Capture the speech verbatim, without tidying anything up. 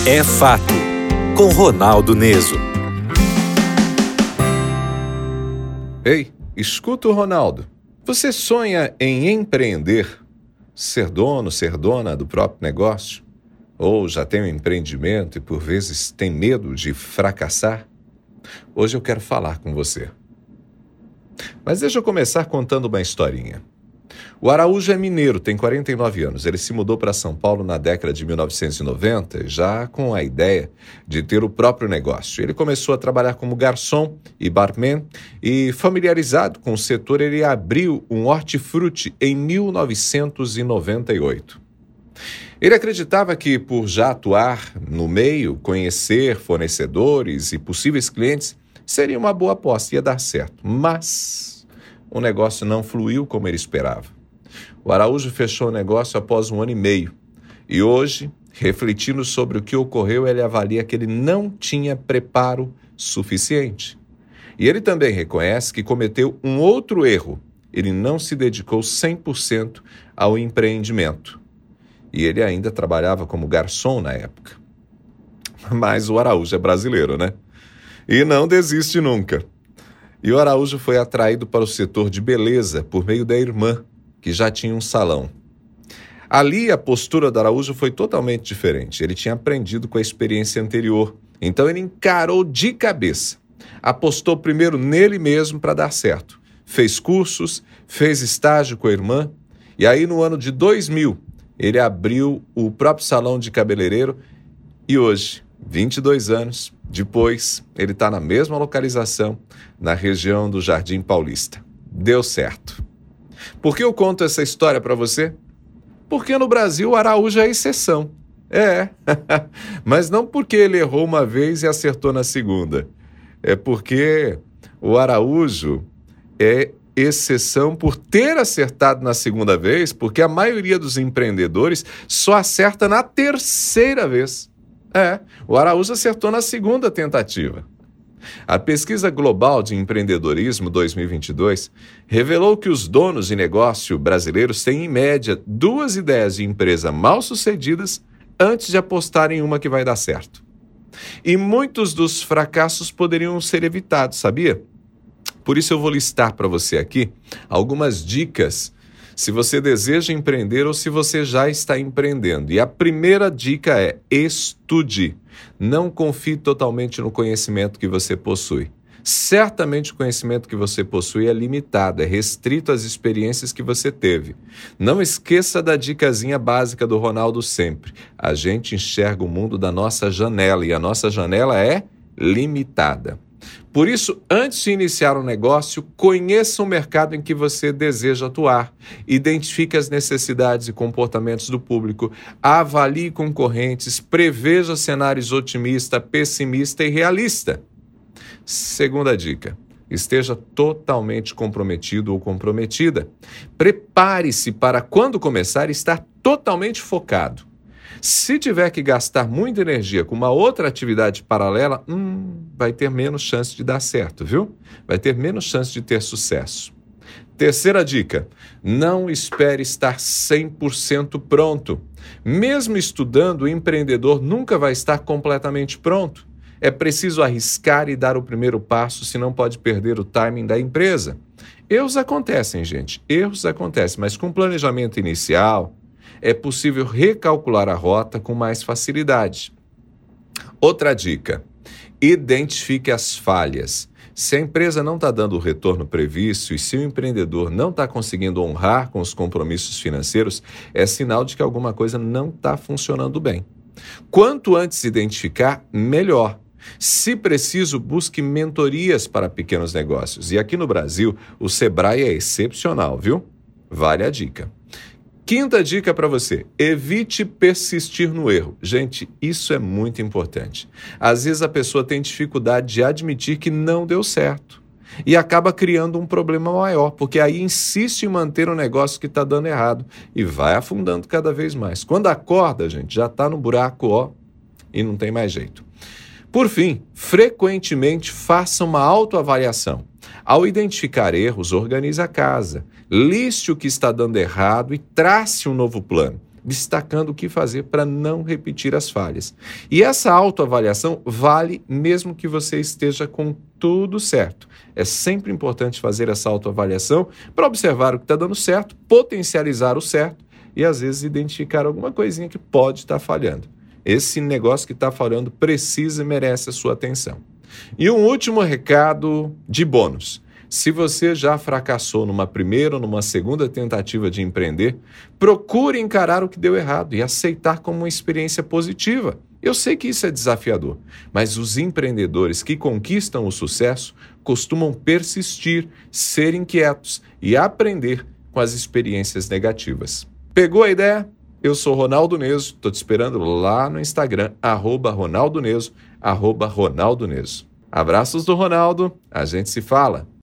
É Fato, com Ronaldo Neso. Ei, escuta o Ronaldo. Você sonha em empreender? Ser dono, ser dona do próprio negócio? Ou já tem um empreendimento e por vezes tem medo de fracassar? Hoje eu quero falar com você. Mas deixa eu começar contando uma historinha. O Araújo é mineiro, tem quarenta e nove anos. Ele se mudou para São Paulo na década de mil novecentos e noventa, já com a ideia de ter o próprio negócio. Ele começou a trabalhar como garçom e barman e, familiarizado com o setor, ele abriu um hortifruti em mil novecentos e noventa e oito. Ele acreditava que, por já atuar no meio, conhecer fornecedores e possíveis clientes, seria uma boa aposta, ia dar certo. Mas o negócio não fluiu como ele esperava. O Araújo fechou o negócio após um ano e meio. E hoje, refletindo sobre o que ocorreu, ele avalia que ele não tinha preparo suficiente. E ele também reconhece que cometeu um outro erro. Ele não se dedicou cem por cento ao empreendimento. E ele ainda trabalhava como garçom na época. Mas o Araújo é brasileiro, né? E não desiste nunca. E o Araújo foi atraído para o setor de beleza por meio da irmã, que já tinha um salão. Ali a postura do Araújo foi totalmente diferente. Ele tinha aprendido com a experiência anterior. Então ele encarou de cabeça. Apostou primeiro nele mesmo para dar certo. Fez cursos, fez estágio com a irmã. E aí no ano de dois mil, ele abriu o próprio salão de cabeleireiro. E hoje, vinte e dois anos depois, ele está na mesma localização, na região do Jardim Paulista. Deu certo. Por que eu conto essa história para você? Porque no Brasil o Araújo é exceção. É, mas não porque ele errou uma vez e acertou na segunda. É porque o Araújo é exceção por ter acertado na segunda vez, porque a maioria dos empreendedores só acerta na terceira vez. É, o Araújo acertou na segunda tentativa. A pesquisa global de empreendedorismo dois mil e vinte e dois revelou que os donos de negócio brasileiros têm, em média, duas ideias de empresa mal sucedidas antes de apostar em uma que vai dar certo. E muitos dos fracassos poderiam ser evitados, sabia? Por isso eu vou listar para você aqui algumas dicas se você deseja empreender ou se você já está empreendendo. E a primeira dica é: estude. Não confie totalmente no conhecimento que você possui. Certamente o conhecimento que você possui é limitado, é restrito às experiências que você teve. Não esqueça da dicasinha básica do Ronaldo sempre. A gente enxerga o mundo da nossa janela e a nossa janela é limitada. Por isso, antes de iniciar um negócio, conheça o mercado em que você deseja atuar. Identifique as necessidades e comportamentos do público. Avalie concorrentes. Preveja cenários otimista, pessimista e realista. Segunda dica: esteja totalmente comprometido ou comprometida. Prepare-se para, quando começar, estar totalmente focado. Se tiver que gastar muita energia com uma outra atividade paralela, hum, vai ter menos chance de dar certo, viu? Vai ter menos chance de ter sucesso. Terceira dica: não espere estar cem por cento pronto. Mesmo estudando, o empreendedor nunca vai estar completamente pronto. É preciso arriscar e dar o primeiro passo, senão pode perder o timing da empresa. Erros acontecem, gente, erros acontecem, mas com planejamento inicial, é possível recalcular a rota com mais facilidade. Outra dica: identifique as falhas. Se a empresa não está dando o retorno previsto e se o empreendedor não está conseguindo honrar com os compromissos financeiros, é sinal de que alguma coisa não está funcionando bem. Quanto antes identificar, melhor. Se preciso, busque mentorias para pequenos negócios. E aqui no Brasil, o Sebrae é excepcional, viu? Vale a dica. Quinta dica para você: evite persistir no erro. Gente, isso é muito importante. Às vezes a pessoa tem dificuldade de admitir que não deu certo e acaba criando um problema maior, porque aí insiste em manter um negócio que está dando errado e vai afundando cada vez mais. Quando acorda, gente, já está no buraco, ó, e não tem mais jeito. Por fim, frequentemente faça uma autoavaliação. Ao identificar erros, organize a casa, liste o que está dando errado e trace um novo plano. destacando o que fazer para não repetir as falhas. E essa autoavaliação vale mesmo que você esteja com tudo certo. É sempre importante fazer essa autoavaliação para observar o que está dando certo, potencializar o certo e, às vezes, identificar alguma coisinha que pode estar falhando. Esse negócio que está falhando precisa e merece a sua atenção. E um último recado de bônus. Se você já fracassou numa primeira ou numa segunda tentativa de empreender, procure encarar o que deu errado e aceitar como uma experiência positiva. Eu sei que isso é desafiador, mas os empreendedores que conquistam o sucesso costumam persistir, ser inquietos e aprender com as experiências negativas. Pegou a ideia? Eu sou Ronaldo Neso, estou te esperando lá no Instagram, arroba Ronaldo Neso, arroba Ronaldo Neso. Abraços do Ronaldo, a gente se fala.